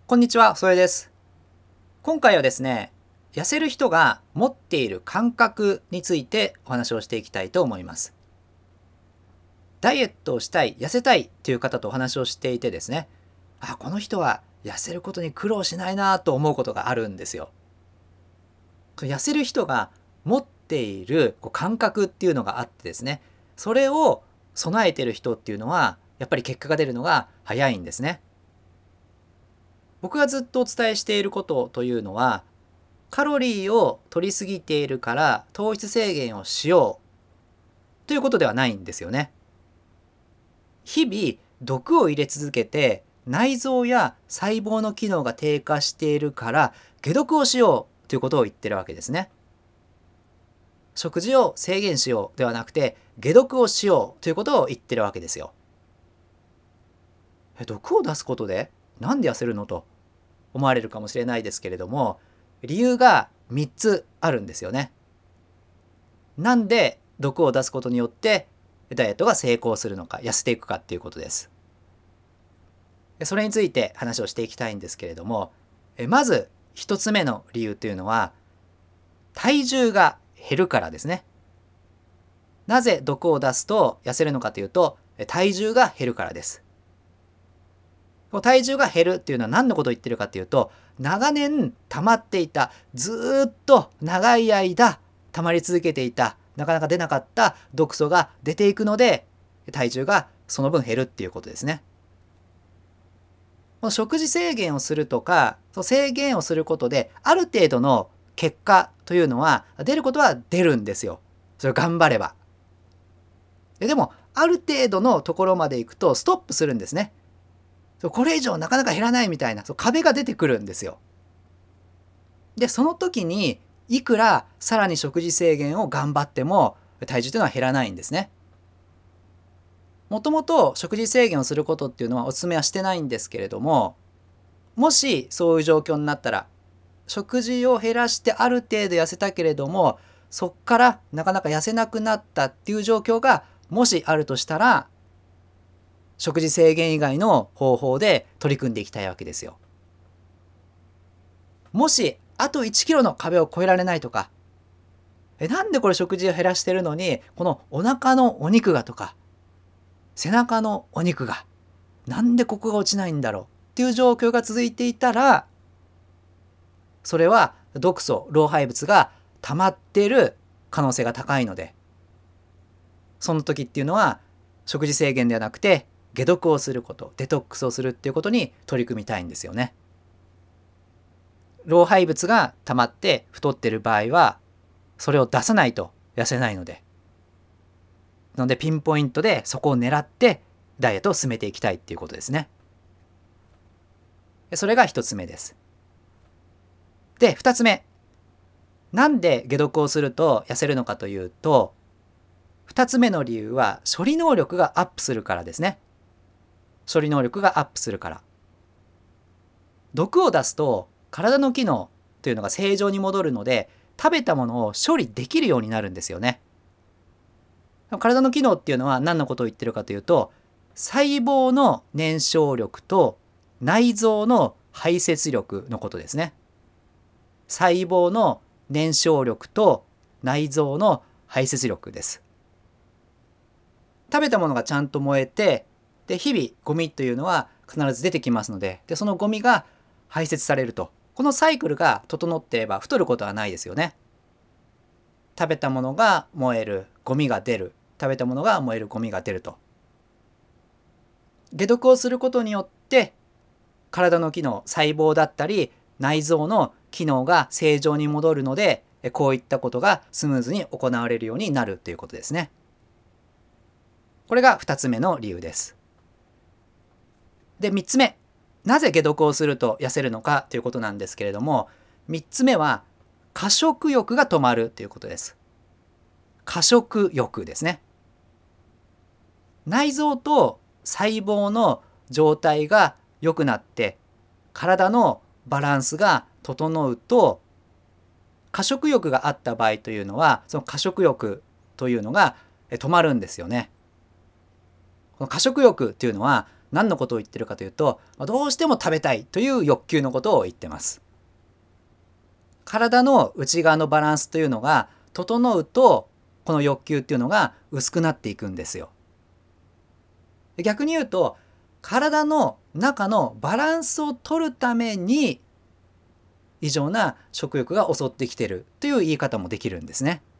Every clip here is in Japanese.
こんにちは、それです。今回はですね、痩せる人が持っている感覚についてお話をしていきたいと思います。ダイエットをしたい、痩せたいという方とお話をしていてですね、この人は痩せることに苦労しないなと思うことがあるんですよ。痩せる人が持っている感覚っていうのがあってですね、それを備えている人っていうのは、やっぱり結果が出るのが早いんですね。僕がずっとお伝えしていることというのは、カロリーを摂りすぎているから糖質制限をしようということではないんですよね。日々毒を入れ続けて内臓や細胞の機能が低下しているから解毒をしようということを言ってるわけですね。食事を制限しようではなくて解毒をしようということを言ってるわけですよ。毒を出すことでなんで痩せるのと思われるかもしれないですけれども、理由が3つあるんですよね。なんで毒を出すことによってダイエットが成功するのか、痩せていくかっていうことです。それについて話をしていきたいんですけれども、まず1つ目の理由というのは、体重が減るからですね。なぜ毒を出すと痩せるのかというと、体重が減るからです。体重が減るっていうのは何のことを言ってるかというと、長年溜まっていた、ずっと長い間溜まり続けていた、なかなか出なかった毒素が出ていくので、体重がその分減るっていうことですね。食事制限をするとか、制限をすることである程度の結果というのは出ることは出るんですよ。それを頑張れば。でもある程度のところまで行くとストップするんですね。これ以上なかなか減らないみたいな壁が出てくるんですよ。でその時にいくらさらに食事制限を頑張っても体重というのは減らないんですね。もともと食事制限をすることっていうのはお勧めはしてないんですけれども、もしそういう状況になったら、食事を減らしてある程度痩せたけれども、そっからなかなか痩せなくなったっていう状況がもしあるとしたら、食事制限以外の方法で取り組んでいきたいわけですよ。もしあと1キロの壁を越えられないとか、なんでこれ食事を減らしてるのにこのお腹のお肉がとか背中のお肉がなんでここが落ちないんだろうっていう状況が続いていたら、それは毒素老廃物が溜まっている可能性が高いので、その時っていうのは食事制限ではなくて解毒をすること、デトックスをするっていうことに取り組みたいんですよね。老廃物が溜まって太ってる場合はそれを出さないと痩せないので、ピンポイントでそこを狙ってダイエットを進めていきたいっていうことですね。それが1つ目です。で、2つ目。なんで解毒をすると痩せるのかというと、2つ目の理由は処理能力がアップするからですね。処理能力がアップするから。毒を出すと体の機能というのが正常に戻るので、食べたものを処理できるようになるんですよね。体の機能っていうのは何のことを言ってるかというと、細胞の燃焼力と内臓の排泄力のことですね。細胞の燃焼力と内臓の排泄力です。食べたものがちゃんと燃えて、日々ゴミというのは必ず出てきますので、そのゴミが排泄されると、このサイクルが整っていれば太ることはないですよね。食べたものが燃える、ゴミが出る、食べたものが燃える、ゴミが出ると。解毒をすることによって体の機能、細胞だったり内臓の機能が正常に戻るので、こういったことがスムーズに行われるようになるということですね。これが2つ目の理由です。で、3つ目。なぜ解毒をすると痩せるのかということなんですけれども、3つ目は過食欲が止まるということです。過食欲ですね。内臓と細胞の状態が良くなって体のバランスが整うと、過食欲があった場合というのはその過食欲というのが止まるんですよね。この過食欲というのは何のことを言ってるかというと、どうしても食べたいという欲求のことを言ってます。体の内側のバランスというのが整うと、この欲求っていうのが薄くなっていくんですよ。逆に言うと、体の中のバランスを取るために異常な食欲が襲ってきているという言い方もできるんですね。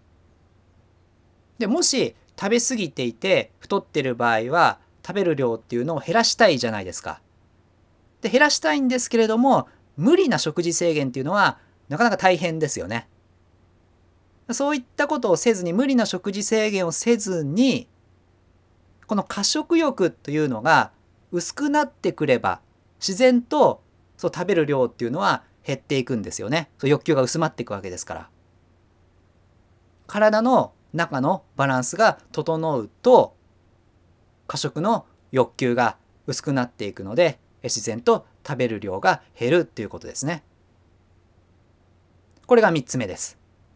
でもし食べ過ぎていて太ってる場合は、食べる量っていうのを減らしたいじゃないですか。で減らしたいんですけれども、無理な食事制限っていうのはなかなか大変ですよね。そういったことをせずに、無理な食事制限をせずに、この過食欲というのが薄くなってくれば、自然とそう食べる量っていうのは減っていくんですよね。そう欲求が薄まっていくわけですから。体の中のバランスが整うと、過食の欲求が薄くなっていくので、自然と食べる量が減るということですね。これが3つ目です。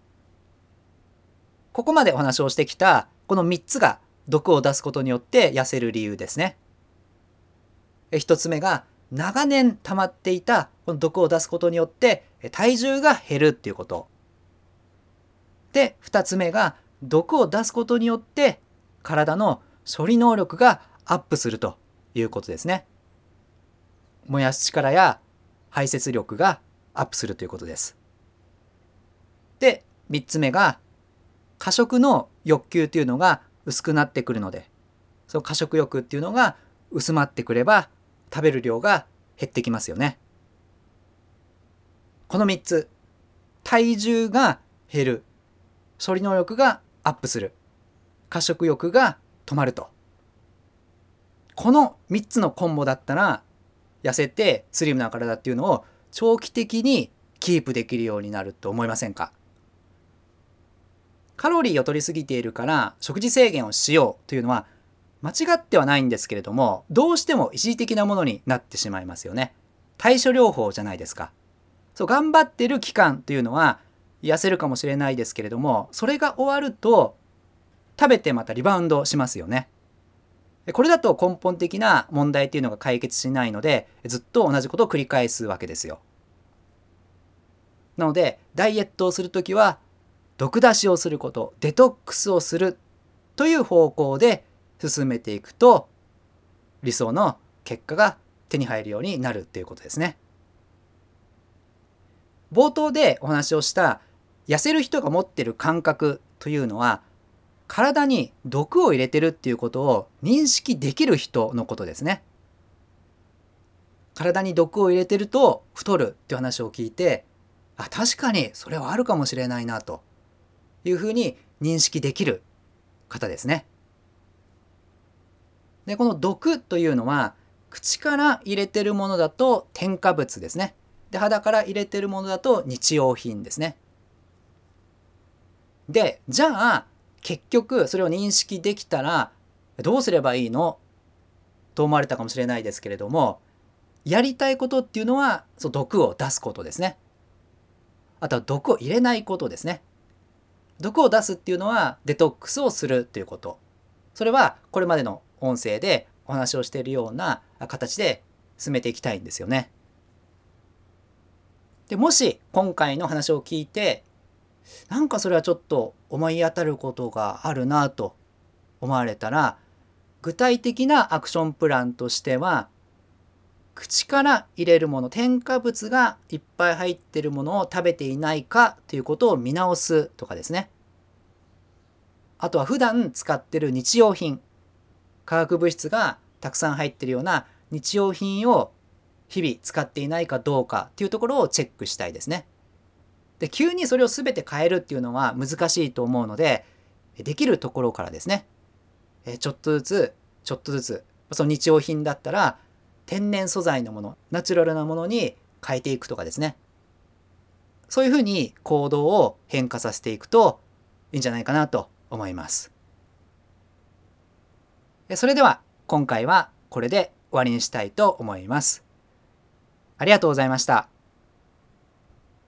ここまでお話をしてきたこの3つが毒を出すことによって痩せる理由ですね。1つ目が長年溜まっていたこの毒を出すことによって体重が減るっていうこと。で、2つ目が毒を出すことによって体の処理能力がアップするということですね。燃やす力や排泄力がアップするということです。で、3つ目が過食の欲求というのが薄くなってくるので、その過食欲っていうのが薄まってくれば食べる量が減ってきますよね。この3つ、体重が減る、処理能力がアップする、過食欲が止まると。この3つのコンボだったら、痩せてスリムな体っていうのを長期的にキープできるようになると思いませんか？カロリーを取りすぎているから食事制限をしようというのは間違ってはないんですけれども、どうしても一時的なものになってしまいますよね。対処療法じゃないですか。そう、頑張ってる期間というのは痩せるかもしれないですけれども、それが終わると食べてまたリバウンドしますよね。これだと根本的な問題っていうのが解決しないので、ずっと同じことを繰り返すわけですよ。なのでダイエットをするときは毒出しをすること、デトックスをするという方向で進めていくと、理想の結果が手に入るようになるということですね。冒頭でお話をした痩せる人が持っている感覚というのは、体に毒を入れてるっていうことを認識できる人のことですね。体に毒を入れてると太るっていう話を聞いて、確かにそれはあるかもしれないなというふうに認識できる方ですね。で、この毒というのは、口から入れてるものだと添加物ですね。で、肌から入れてるものだと日用品ですね。で、じゃあ結局それを認識できたらどうすればいいのと思われたかもしれないですけれども、やりたいことっていうのはそう毒を出すことですね。あとは毒を入れないことですね。毒を出すっていうのはデトックスをするということ。それはこれまでの音声でお話をしているような形で進めていきたいんですよね。で、もし今回の話を聞いて、なんかそれはちょっと思い当たることがあるなと思われたら、具体的なアクションプランとしては、口から入れるもの、添加物がいっぱい入っているものを食べていないかということを見直すとかですね。あとは普段使っている日用品、化学物質がたくさん入っているような日用品を日々使っていないかどうかというところをチェックしたいですね。で、急にそれを全て変えるっていうのは難しいと思うので、できるところからですね、ちょっとずつ、その日用品だったら天然素材のもの、ナチュラルなものに変えていくとかですね。そういうふうに行動を変化させていくといいんじゃないかなと思います。それでは今回はこれで終わりにしたいと思います。ありがとうございました。